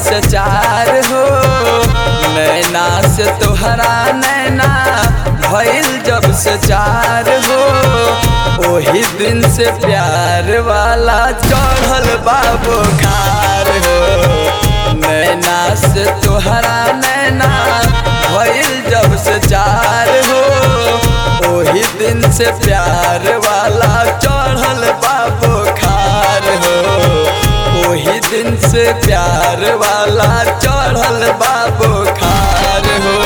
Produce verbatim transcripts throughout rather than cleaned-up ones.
से चार हो, नैना से तोहरा नैना भइल जब से चार हो, ओही दिन से प्यार वाला चढ़ल बा बुखार हो। नैना से तोहरा नैना भइल जब से चार हो, ओही दिन से प्यार वाला चढ़ल बा बुखार हो, ओही दिन से प्यार वाला चढ़ल बा बुखार हो।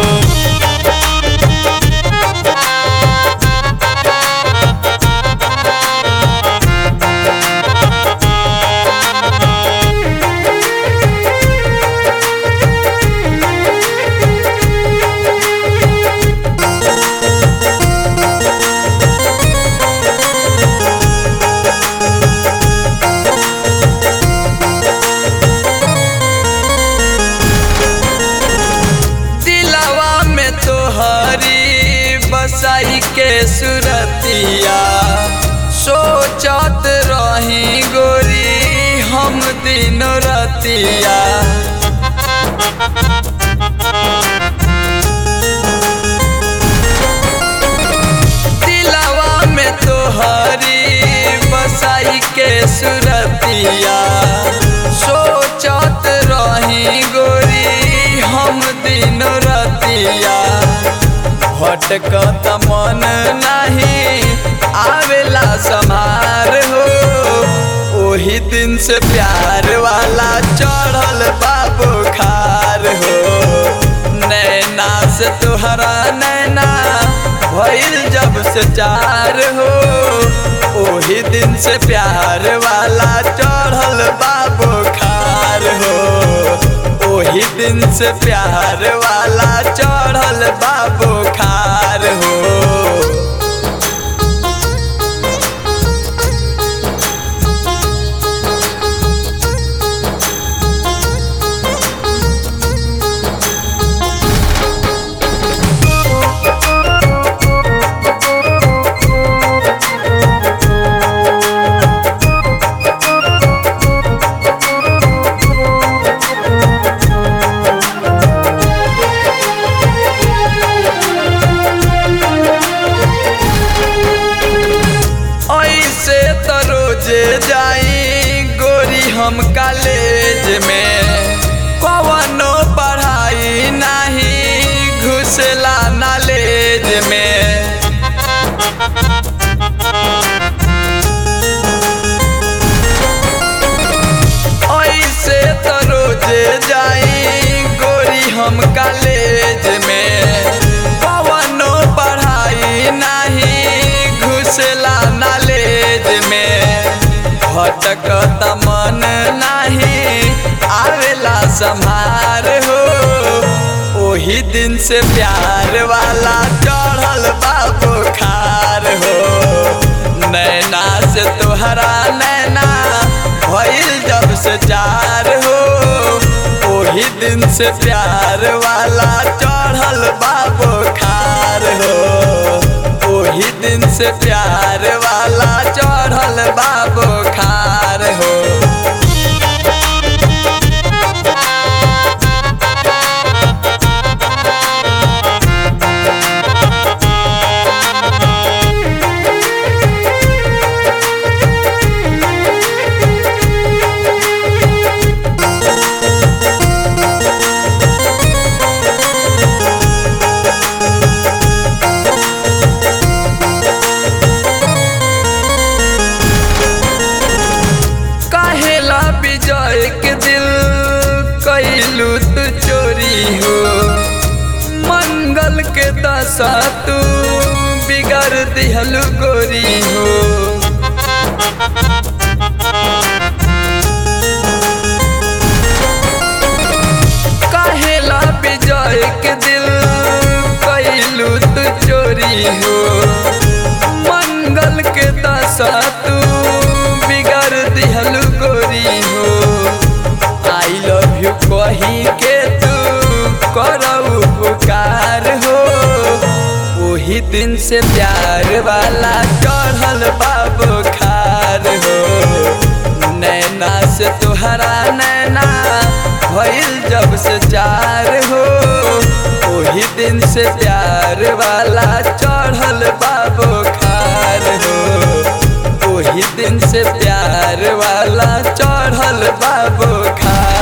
बसाई के सुरतिया सोचत रही गोरी हम दिन रतिया। दिलवा में तोहरी बसाई के सुरतिया सोचत रही गोरी हम दिन रतिया। भटकत मन नहीं आवेला समार हो, ओही दिन से प्यार वाला चढ़ल बा बुखार हो। नैना से तोहरा नैना भइल जब से चार हो, ओही दिन से प्यार वाला चढ़ल बा बुखार हो, ओही दिन से प्यार वाला चढ़ल बा बुखार हो। जाई गोरी हम कॉलेज में कवनो पढ़ाई नहीं घुसला नॉलेज में। ऐसे तो रोजे जाई गोरी हम कॉलेज में कवनो पढ़ाई नहीं घुसला नॉलेज में। भटकत मन नहीं आवेला संभार हो, ओही दिन से प्यार वाला चढ़ल बा बुखार हो। नैना से तोहरा नैना भइल जब से चार हो, ओही दिन से प्यार वाला चढ़ल बा बुखार हो, ओही दिन से प्यार वाला चढ़ल बा बुखार हो। कैलू तू चोरी हो, मंगल के दशा तू बिगड़ दिहलू गोरी हो। काहेला विजय के दिल कैलू तू चोरी हो, मंगल के दशा तू बिगड़ दिहलू गोरी हो। आई लव यू कही के तू करऊ पुकार हो, ओही दिन से प्यार वाला चढ़ल बा बुखार हो। नैना से तोहरा नैना भइल जब से चार हो वही दिन से प्यार वाला चढ़ल बाबो खार हो वही दिन से प्यार वाला चढ़ल बाबो खार।